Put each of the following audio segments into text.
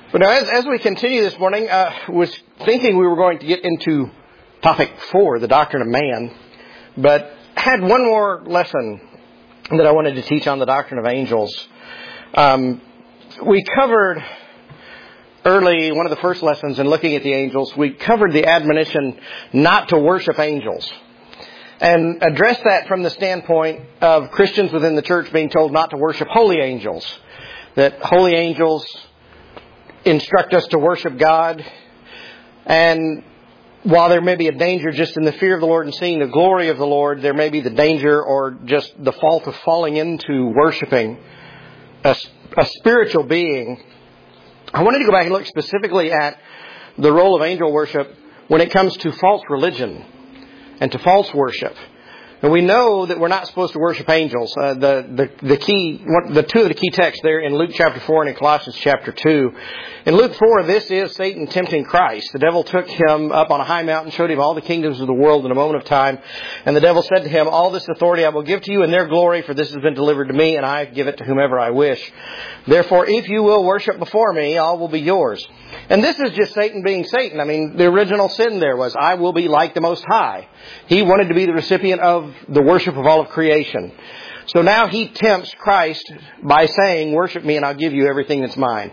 But now, as we continue this morning, was thinking we were going to get into topic 4, the doctrine of man, but had one more lesson that I wanted to teach on the doctrine of angels. We covered early, one of the first lessons in looking at the angels, we covered the admonition not to worship angels, and addressed that from the standpoint of Christians within the church being told not to worship holy angels, that holy angels instruct us to worship God. And while there may be a danger just in the fear of the Lord and seeing the glory of the Lord, there may be the danger or just the fault of falling into worshiping a spiritual being. I wanted to go back and look specifically at the role of angel worship when it comes to false religion and to false worship. And we know that we're not supposed to worship angels. The two of the key texts there in Luke chapter 4 and in Colossians chapter 2. In Luke 4, this is Satan tempting Christ. The devil took him up on a high mountain, showed him all the kingdoms of the world in a moment of time. And the devil said to him, "All this authority I will give to you in their glory, for this has been delivered to me, and I give it to whomever I wish. Therefore, if you will worship before me, all will be yours." And this is just Satan being Satan. I mean, the original sin there was, I will be like the Most High. He wanted to be the recipient of the worship of all of creation. So now he tempts Christ by saying, "Worship me and I'll give you everything that's mine."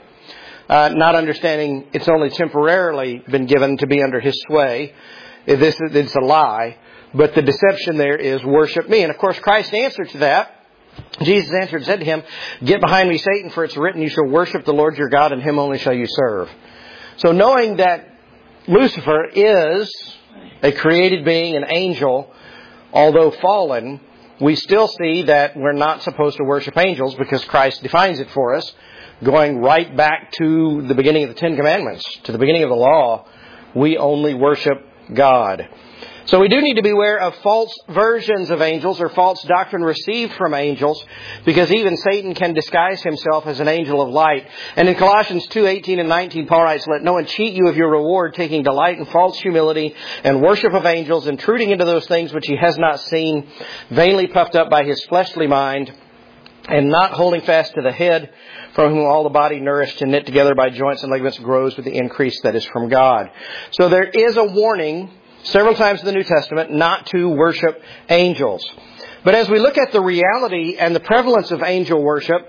Not understanding it's only temporarily been given to be under his sway. It's a lie. But the deception there is, worship me. And of course, Christ's answer to that, Jesus answered and said to him, "Get behind me, Satan, for it's written, you shall worship the Lord your God, and him only shall you serve." So knowing that Lucifer is a created being, an angel, although fallen, we still see that we're not supposed to worship angels because Christ defines it for us, going right back to the beginning of the Ten Commandments, to the beginning of the law. We only worship God. So we do need to beware of false versions of angels or false doctrine received from angels, because even Satan can disguise himself as an angel of light. And in Colossians 2:18 and 19, Paul writes, "Let no one cheat you of your reward, taking delight in false humility and worship of angels, intruding into those things which he has not seen, vainly puffed up by his fleshly mind, and not holding fast to the head, from whom all the body nourished and knit together by joints and ligaments grows with the increase that is from God." So there is a warning several times in the New Testament not to worship angels. But as we look at the reality and the prevalence of angel worship,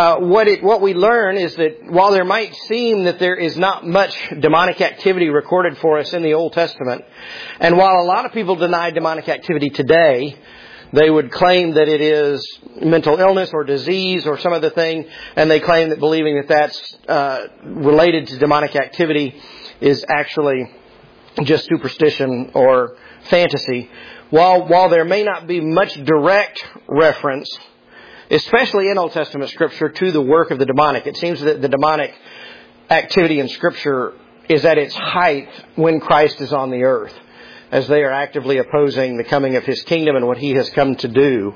what we learn is that while there might seem that there is not much demonic activity recorded for us in the Old Testament, and while a lot of people deny demonic activity today, they would claim that it is mental illness or disease or some other thing, and they claim that believing that that's related to demonic activity is actually just superstition or fantasy. While there may not be much direct reference, especially in Old Testament Scripture, to the work of the demonic, it seems that the demonic activity in Scripture is at its height when Christ is on the earth, as they are actively opposing the coming of His kingdom and what He has come to do.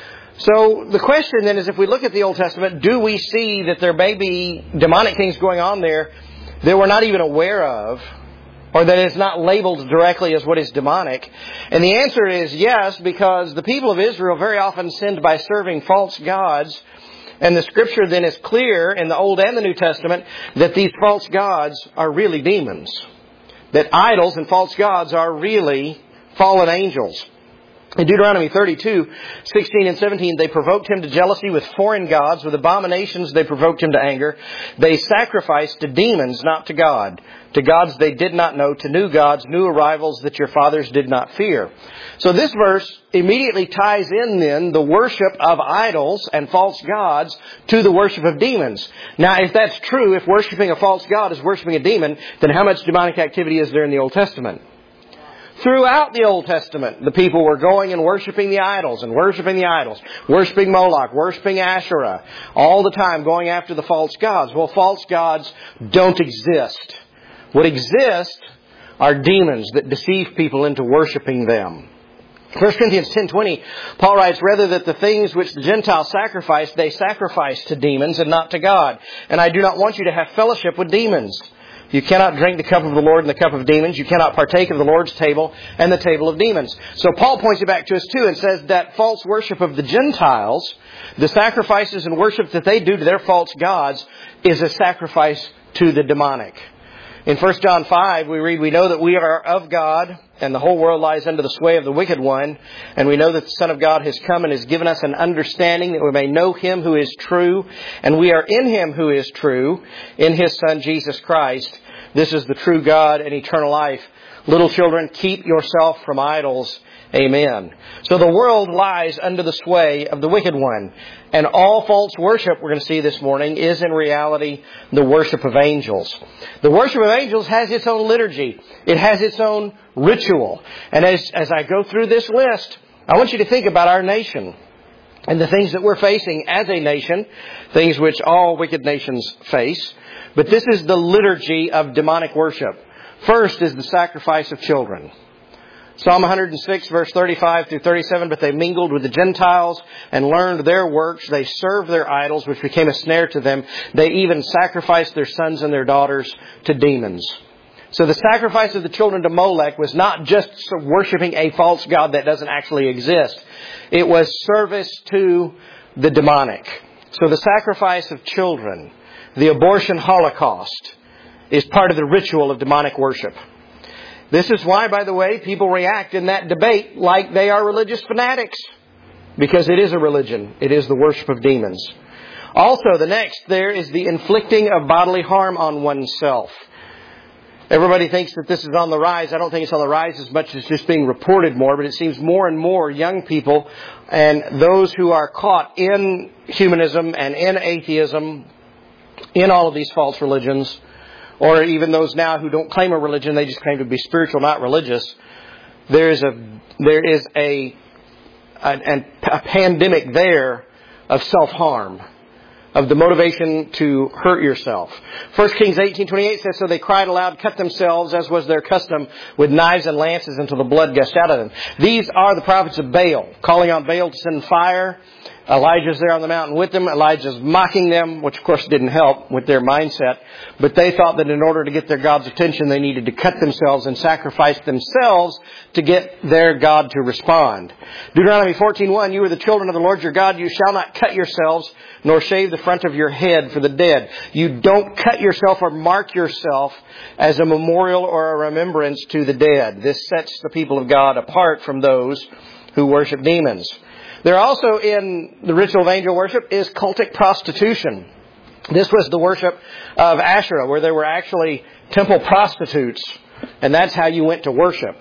So the question then is, if we look at the Old Testament, do we see that there may be demonic things going on there that we're not even aware of, or that is not labeled directly as what is demonic? And the answer is yes, because the people of Israel very often sinned by serving false gods. And the Scripture then is clear in the Old and the New Testament that these false gods are really demons. That idols and false gods are really fallen angels. In Deuteronomy 32:16 and 17, they provoked him to jealousy with foreign gods. With abominations they provoked him to anger. They sacrificed to demons, not to God. To gods they did not know, to new gods, new arrivals that your fathers did not fear. So this verse immediately ties in then the worship of idols and false gods to the worship of demons. Now, if that's true, if worshiping a false god is worshiping a demon, then how much demonic activity is there in the Old Testament? Throughout the Old Testament, the people were going and worshiping the idols and worshiping the idols, worshiping Moloch, worshiping Asherah, all the time going after the false gods. Well, false gods don't exist. What exists are demons that deceive people into worshiping them. 1 Corinthians 10:20, Paul writes, "Rather that the things which the Gentiles sacrifice, they sacrifice to demons and not to God. And I do not want you to have fellowship with demons. You cannot drink the cup of the Lord and the cup of demons. You cannot partake of the Lord's table and the table of demons." So Paul points it back to us too and says that false worship of the Gentiles, the sacrifices and worship that they do to their false gods, is a sacrifice to the demonic. In 1 John 5, we read, we know that we are of God, and the whole world lies under the sway of the wicked one. And we know that the Son of God has come and has given us an understanding that we may know Him who is true. And we are in Him who is true, in His Son, Jesus Christ. This is the true God and eternal life. Little children, keep yourself from idols. Amen. So the world lies under the sway of the wicked one. And all false worship, we're going to see this morning, is in reality the worship of angels. The worship of angels has its own liturgy. It has its own ritual. And as I go through this list, I want you to think about our nation and the things that we're facing as a nation, things which all wicked nations face. But this is the liturgy of demonic worship. First is the sacrifice of children. Psalm 106, verse 35 through 37, but they mingled with the Gentiles and learned their works. They served their idols, which became a snare to them. They even sacrificed their sons and their daughters to demons. So the sacrifice of the children to Molech was not just worshiping a false god that doesn't actually exist. It was service to the demonic. So the sacrifice of children, the abortion holocaust, is part of the ritual of demonic worship. This is why, by the way, people react in that debate like they are religious fanatics. Because it is a religion. It is the worship of demons. Also, the next there is the inflicting of bodily harm on oneself. Everybody thinks that this is on the rise. I don't think it's on the rise as much as just being reported more, but it seems more and more young people and those who are caught in humanism and in atheism, in all of these false religions, or even those now who don't claim a religion, they just claim to be spiritual, not religious. There is a pandemic there of self-harm, of the motivation to hurt yourself. 1 Kings 18:28 says, so they cried aloud, cut themselves, as was their custom, with knives and lances until the blood gushed out of them. These are the prophets of Baal, calling on Baal to send fire. Elijah's there on the mountain with them. Elijah's mocking them, which of course didn't help with their mindset. But they thought that in order to get their God's attention, they needed to cut themselves and sacrifice themselves to get their God to respond. Deuteronomy 14:1, you are the children of the Lord your God. You shall not cut yourselves, nor shave the front of your head for the dead. You don't cut yourself or mark yourself as a memorial or a remembrance to the dead. This sets the people of God apart from those who worship demons. There also in the ritual of angel worship is cultic prostitution. This was the worship of Asherah, where there were actually temple prostitutes. And that's how you went to worship.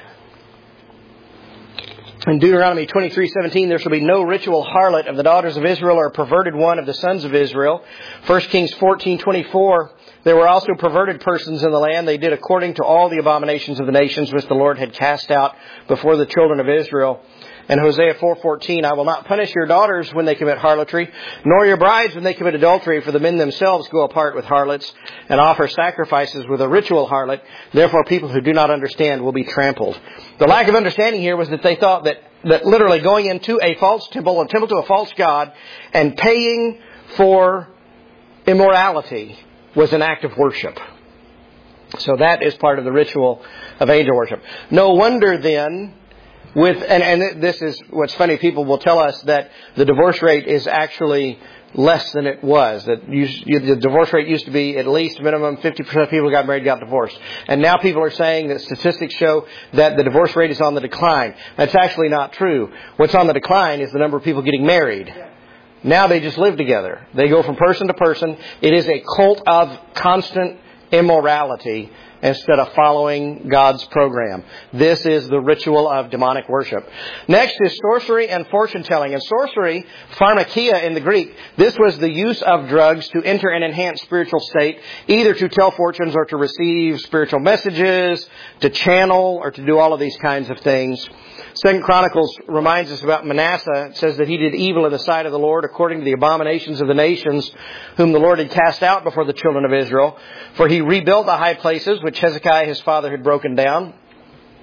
In Deuteronomy 23:17, there shall be no ritual harlot of the daughters of Israel or a perverted one of the sons of Israel. 1 Kings 14:24, there were also perverted persons in the land. They did according to all the abominations of the nations which the Lord had cast out before the children of Israel. And Hosea 4:14, I will not punish your daughters when they commit harlotry, nor your brides when they commit adultery, for the men themselves go apart with harlots and offer sacrifices with a ritual harlot. Therefore, people who do not understand will be trampled. The lack of understanding here was that they thought that literally going into a false temple, a temple to a false god, and paying for immorality was an act of worship. So that is part of the ritual of angel worship. No wonder then, and this is what's funny, people will tell us that the divorce rate is actually less than it was. That the divorce rate used to be at least minimum 50% of people who got married got divorced. And now people are saying that statistics show that the divorce rate is on the decline. That's actually not true. What's on the decline is the number of people getting married. Now they just live together. They go from person to person. It is a cult of constant immorality instead of following God's program. This is the ritual of demonic worship. Next is sorcery and fortune telling. And sorcery, pharmakia in the Greek, this was the use of drugs to enter an enhanced spiritual state, either to tell fortunes or to receive spiritual messages, to channel, or to do all of these kinds of things. 2 Chronicles reminds us about Manasseh. It says that he did evil in the sight of the Lord according to the abominations of the nations whom the Lord had cast out before the children of Israel. For he rebuilt the high places which Hezekiah his father had broken down.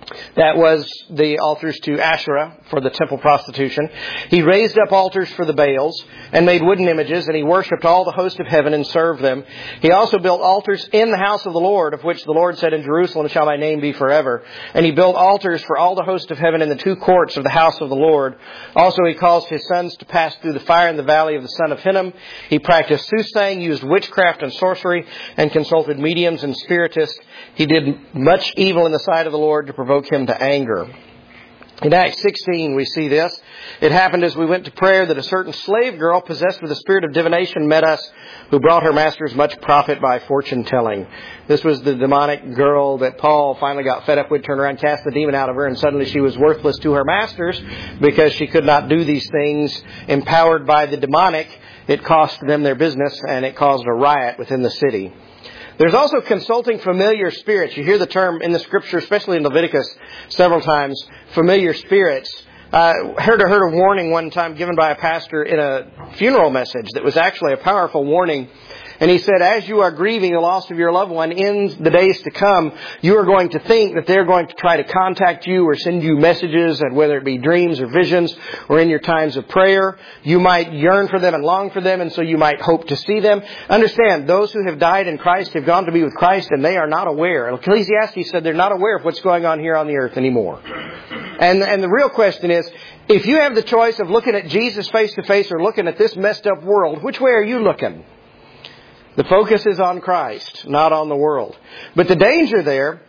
That was the altars to Asherah for the temple prostitution. He raised up altars for the Baals and made wooden images, and he worshipped all the host of heaven and served them. He also built altars in the house of the Lord, of which the Lord said, "In Jerusalem shall my name be forever." And he built altars for all the host of heaven in the two courts of the house of the Lord. Also he caused his sons to pass through the fire in the valley of the son of Hinnom. He practiced soothsaying, used witchcraft and sorcery, and consulted mediums and spiritists. He did much evil in the sight of the Lord to provoke him to anger. In Acts 16 we see this. It happened as we went to prayer that a certain slave girl possessed with a spirit of divination met us, who brought her masters much profit by fortune telling. This was the demonic girl that Paul finally got fed up with, turned around, cast the demon out of her, and suddenly she was worthless to her masters because she could not do these things. Empowered by the demonic, it cost them their business and it caused a riot within the city. There's also consulting familiar spirits. You hear the term in the Scripture, especially in Leviticus, several times, familiar spirits. I heard a warning one time given by a pastor in a funeral message that was actually a powerful warning. And he said, as you are grieving the loss of your loved one in the days to come, you are going to think that they're going to try to contact you or send you messages, and whether it be dreams or visions or in your times of prayer. You might yearn for them and long for them, and so you might hope to see them. Understand, those who have died in Christ have gone to be with Christ, and they are not aware. Ecclesiastes said they're not aware of what's going on here on the earth anymore. And the real question is, if you have the choice of looking at Jesus face to face or looking at this messed up world, which way are you looking? The focus is on Christ, not on the world. But the danger there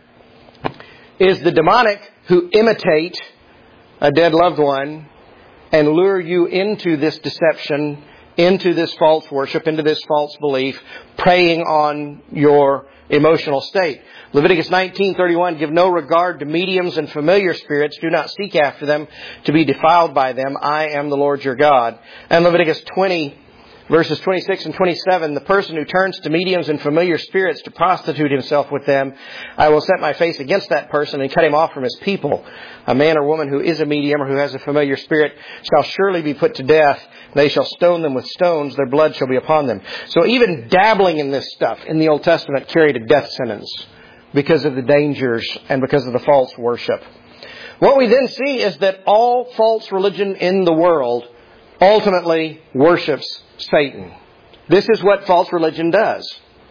is the demonic who imitate a dead loved one and lure you into this deception, into this false worship, into this false belief, preying on your emotional state. Leviticus 19:31, give no regard to mediums and familiar spirits. Do not seek after them to be defiled by them. I am the Lord your God. And Leviticus 20, verses 26 and 27, the person who turns to mediums and familiar spirits to prostitute himself with them, I will set my face against that person and cut him off from his people. A man or woman who is a medium or who has a familiar spirit shall surely be put to death. They shall stone them with stones. Their blood shall be upon them. So even dabbling in this stuff in the Old Testament carried a death sentence because of the dangers and because of the false worship. What we then see is that all false religion in the world ultimately worships Satan. This is what false religion does.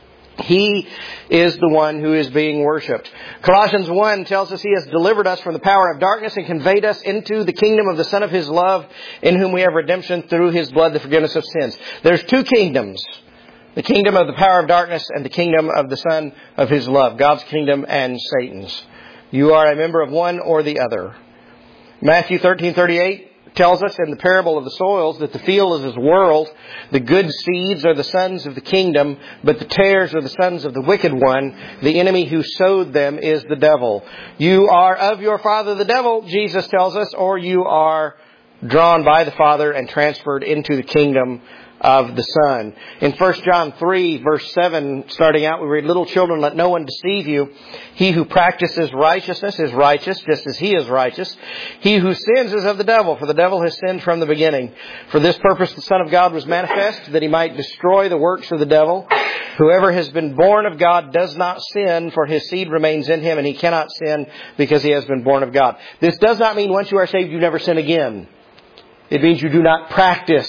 He is the one who is being worshipped. Colossians 1 tells us He has delivered us from the power of darkness and conveyed us into the kingdom of the Son of His love, in whom we have redemption through His blood, the forgiveness of sins. There's two kingdoms. The kingdom of the power of darkness and the kingdom of the Son of His love. God's kingdom and Satan's. You are a member of one or the other. Matthew 13:38 tells us in the parable of the soils that the field is His world. The good seeds are the sons of the kingdom, but the tares are the sons of the wicked one. The enemy who sowed them is the devil. You are of your father the devil, Jesus tells us, or you are drawn by the Father and transferred into the kingdom of the Son. In 1 John 3, verse 7, starting out, we read, little children, let no one deceive you. He who practices righteousness is righteous, just as he is righteous. He who sins is of the devil, for the devil has sinned from the beginning. For this purpose the Son of God was manifest, that He might destroy the works of the devil. Whoever has been born of God does not sin, for his seed remains in him, and he cannot sin because he has been born of God. This does not mean once you are saved, you never sin again. It means you do not practice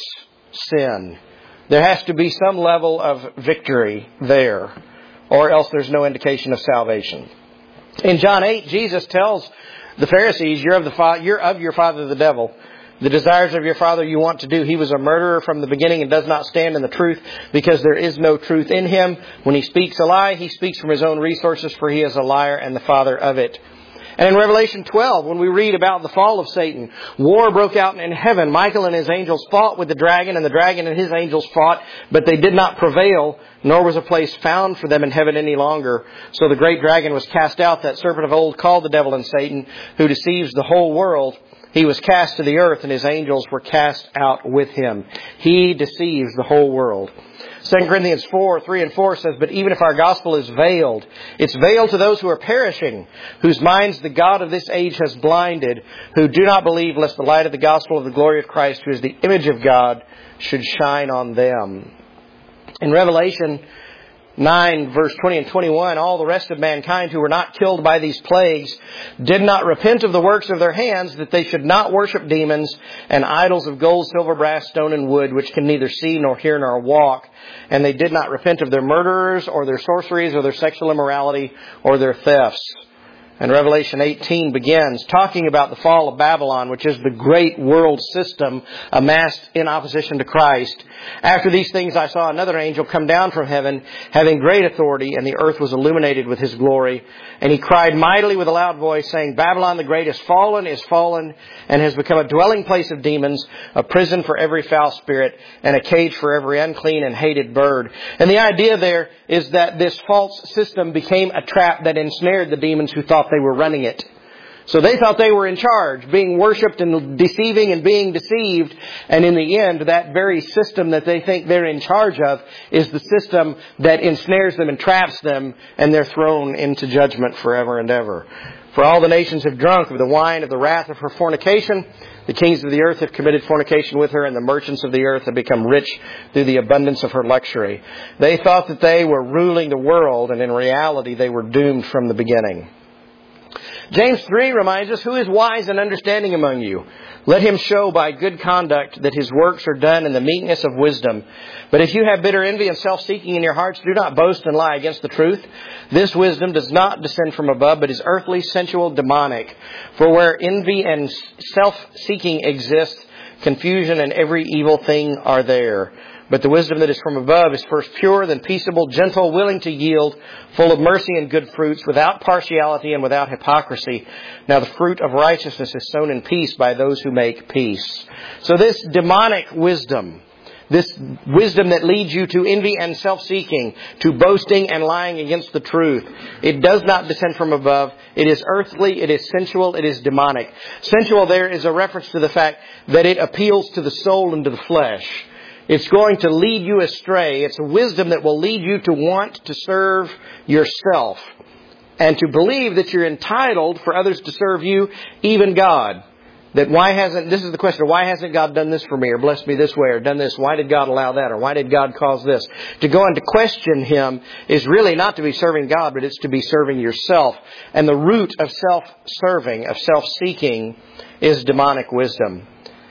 sin. There has to be some level of victory there, or else there's no indication of salvation. In John 8, Jesus tells the Pharisees, you're of your father the devil. The desires of your father you want to do. He was a murderer from the beginning and does not stand in the truth, because there is no truth in him. When he speaks a lie, he speaks from his own resources, for he is a liar and the father of it. And in Revelation 12, when we read about the fall of Satan, war broke out in heaven. Michael and his angels fought with the dragon, and the dragon and his angels fought, but they did not prevail, nor was a place found for them in heaven any longer. So the great dragon was cast out, that serpent of old called the devil and Satan, who deceives the whole world. He was cast to the earth, and his angels were cast out with him. He deceives the whole world. 2 Corinthians 4, 3 and 4 says, but even if our gospel is veiled, it's veiled to those who are perishing, whose minds the God of this age has blinded, who do not believe, lest the light of the gospel of the glory of Christ, who is the image of God, should shine on them. In Revelation, 9, verse 20 and 21, all the rest of mankind who were not killed by these plagues did not repent of the works of their hands, that they should not worship demons and idols of gold, silver, brass, stone, and wood, which can neither see nor hear nor walk. And they did not repent of their murderers or their sorceries or their sexual immorality or their thefts. And Revelation 18 begins talking about the fall of Babylon, which is the great world system amassed in opposition to Christ. After these things I saw another angel come down from heaven, having great authority, and the earth was illuminated with his glory. And he cried mightily with a loud voice, saying, Babylon the great is fallen, and has become a dwelling place of demons, a prison for every foul spirit, and a cage for every unclean and hated bird. And the idea there is that this false system became a trap that ensnared the demons who thought they were running it. So they thought they were in charge, being worshipped and deceiving and being deceived. And in the end, that very system that they think they're in charge of is the system that ensnares them and traps them, and they're thrown into judgment forever and ever. For all the nations have drunk of the wine of the wrath of her fornication. The kings of the earth have committed fornication with her, and the merchants of the earth have become rich through the abundance of her luxury. They thought that they were ruling the world, and in reality they were doomed from the beginning. James 3 reminds us, who is wise and understanding among you? Let him show by good conduct that his works are done in the meekness of wisdom. But if you have bitter envy and self-seeking in your hearts, do not boast and lie against the truth. This wisdom does not descend from above, but is earthly, sensual, demonic. For where envy and self-seeking exist, confusion and every evil thing are there. But the wisdom that is from above is first pure, then peaceable, gentle, willing to yield, full of mercy and good fruits, without partiality and without hypocrisy. Now the fruit of righteousness is sown in peace by those who make peace. So this demonic wisdom, this wisdom that leads you to envy and self-seeking, to boasting and lying against the truth, it does not descend from above. It is earthly, it is sensual, it is demonic. Sensual there is a reference to the fact that it appeals to the soul and to the flesh. It's going to lead you astray. It's a wisdom that will lead you to want to serve yourself and to believe that you're entitled for others to serve you, even God. This is the question, why hasn't God done this for me, or blessed me this way, or done this? Why did God allow that, or why did God cause this? To go on to question Him is really not to be serving God, but it's to be serving yourself. And the root of self-serving, of self-seeking, is demonic wisdom.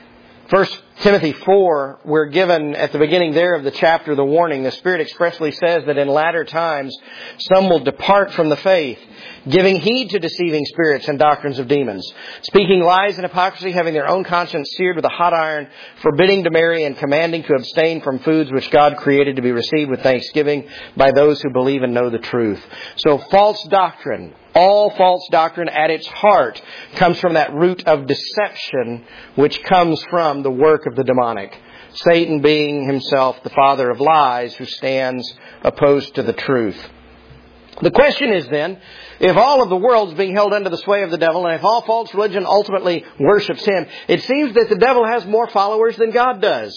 1 Timothy 4, we're given at the beginning there of the chapter the warning. The Spirit expressly says that in latter times some will depart from the faith, giving heed to deceiving spirits and doctrines of demons, speaking lies and hypocrisy, having their own conscience seared with a hot iron, forbidding to marry and commanding to abstain from foods which God created to be received with thanksgiving by those who believe and know the truth. So false doctrine, all false doctrine at its heart comes from that root of deception, which comes from the work of the demonic. Satan being himself the father of lies, who stands opposed to the truth. The question is then, if all of the world is being held under the sway of the devil, and if all false religion ultimately worships him, it seems that the devil has more followers than God does.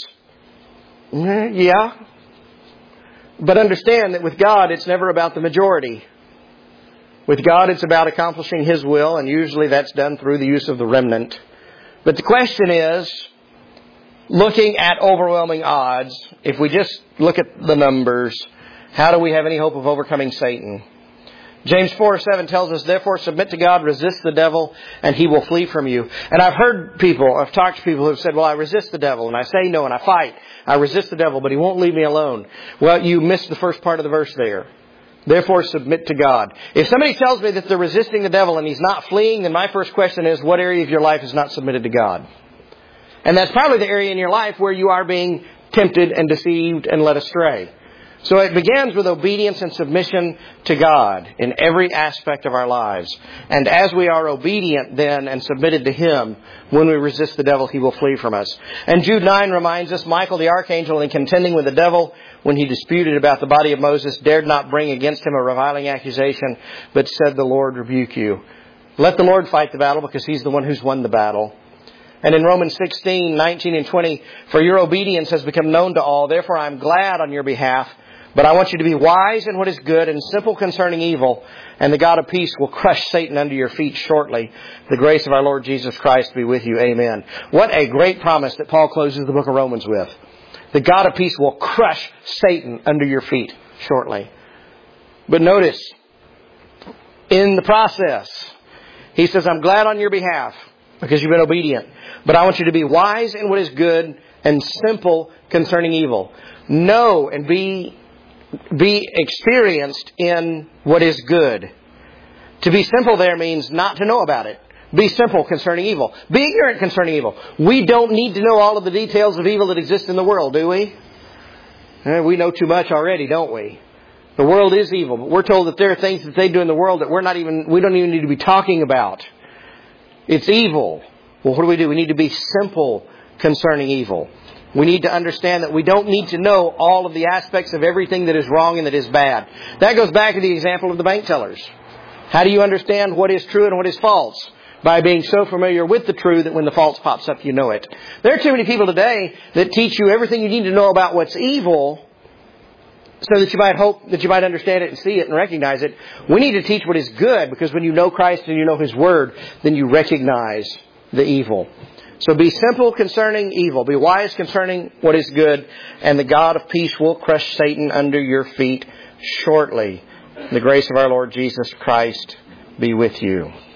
Yeah. But understand that with God, it's never about the majority. With God, it's about accomplishing His will, and usually that's done through the use of the remnant. But the question is, looking at overwhelming odds, if we just look at the numbers, how do we have any hope of overcoming Satan? James 4:7 tells us, therefore submit to God, resist the devil, and he will flee from you. And I've talked to people who have said, well, I resist the devil, and I say no, and I fight. I resist the devil, but he won't leave me alone. Well, you missed the first part of the verse there. Therefore, submit to God. If somebody tells me that they're resisting the devil and he's not fleeing, then my first question is, what area of your life is not submitted to God? And that's probably the area in your life where you are being tempted and deceived and led astray. So it begins with obedience and submission to God in every aspect of our lives. And as we are obedient then and submitted to Him, when we resist the devil, he will flee from us. And Jude 9 reminds us, Michael the archangel, in contending with the devil, when he disputed about the body of Moses, dared not bring against him a reviling accusation, but said, the Lord rebuke you. Let the Lord fight the battle, because He's the one who's won the battle. And in Romans 16, 19 and 20, for your obedience has become known to all, therefore I am glad on your behalf. But I want you to be wise in what is good and simple concerning evil, and the God of peace will crush Satan under your feet shortly. The grace of our Lord Jesus Christ be with you. Amen. What a great promise that Paul closes the book of Romans with. The God of peace will crush Satan under your feet shortly. But notice, in the process, He says, I'm glad on your behalf because you've been obedient. But I want you to be wise in what is good and simple concerning evil. Know and be experienced in what is good. To be simple there means not to know about it. Be simple concerning evil. Be ignorant concerning evil. We don't need to know all of the details of evil that exist in the world, do we? We know too much already, don't we? The world is evil, but we're told that there are things that they do in the world that we don't even need to be talking about. It's evil. Well, what do? We need to be simple concerning evil. We need to understand that we don't need to know all of the aspects of everything that is wrong and that is bad. That goes back to the example of the bank tellers. How do you understand what is true and what is false? By being so familiar with the true that when the false pops up, you know it. There are too many people today that teach you everything you need to know about what's evil so that you might hope that you might understand it and see it and recognize it. We need to teach what is good, because when you know Christ and you know His Word, then you recognize the evil. So be simple concerning evil. Be wise concerning what is good. And the God of peace will crush Satan under your feet shortly. The grace of our Lord Jesus Christ be with you.